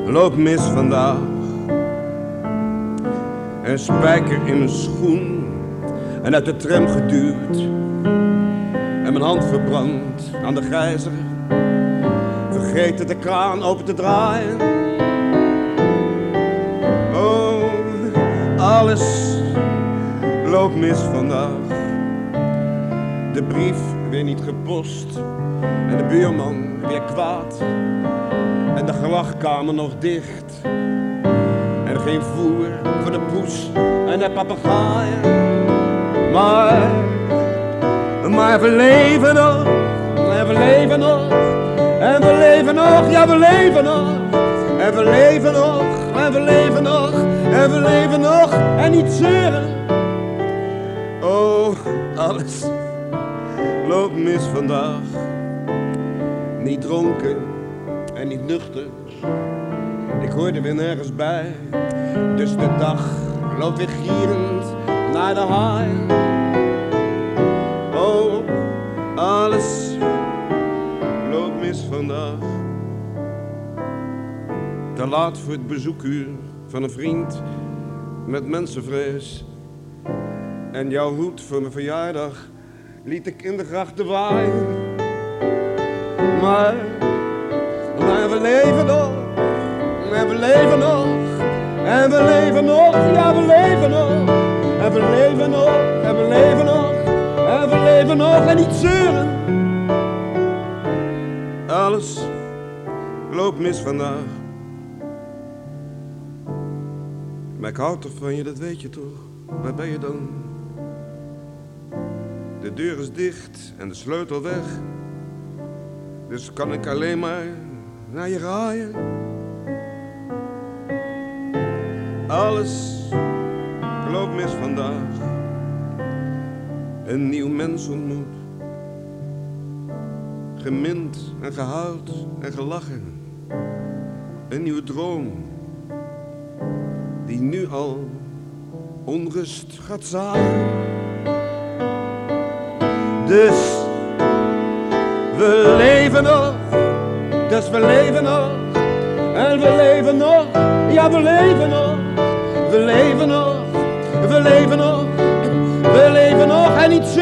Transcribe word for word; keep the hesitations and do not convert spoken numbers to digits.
loopt mis vandaag. Een spijker in mijn schoen en uit de tram geduwd. En mijn hand verbrand aan de gijzer. Vergeten de kraan open te draaien. Oh, alles loopt mis vandaag. De brief weer niet gepost en de buurman weer kwaad. En de gelachkamer nog dicht. En geen voer voor de poes en de papegaaien. Maar, maar we leven nog, en we leven nog. En we leven nog, ja we leven nog. En we leven nog, en we leven nog. En we leven nog, en niet zeuren. Oh, alles loopt mis vandaag. Niet dronken en niet nuchter. Ik hoor er weer nergens bij. Dus de dag loopt weer gierend naar de haai. Oh, alles loopt mis vandaag. Te laat voor het bezoekuur van een vriend met mensenvrees. En jouw hoed voor mijn verjaardag liet ik in de grachten waaien. Maar, maar we leven nog, en we leven nog, en we leven nog, ja we leven nog. En we leven nog, en we leven nog, en we leven nog, en niet zeuren. Alles loopt mis vandaag. Maar ik hou toch van je, dat weet je toch? Waar ben je dan? De deur is dicht en de sleutel weg. Dus kan ik alleen maar naar je raaien. Alles loopt mis vandaag. Een nieuw mens ontmoet. Gemind en gehuild en gelachen. Een nieuwe droom. Die nu al onrust gaat zaaien. Dus we leven nog, dus we leven nog. En we leven nog, ja we leven nog. We leven nog, we leven nog. We leven nog en niet zo.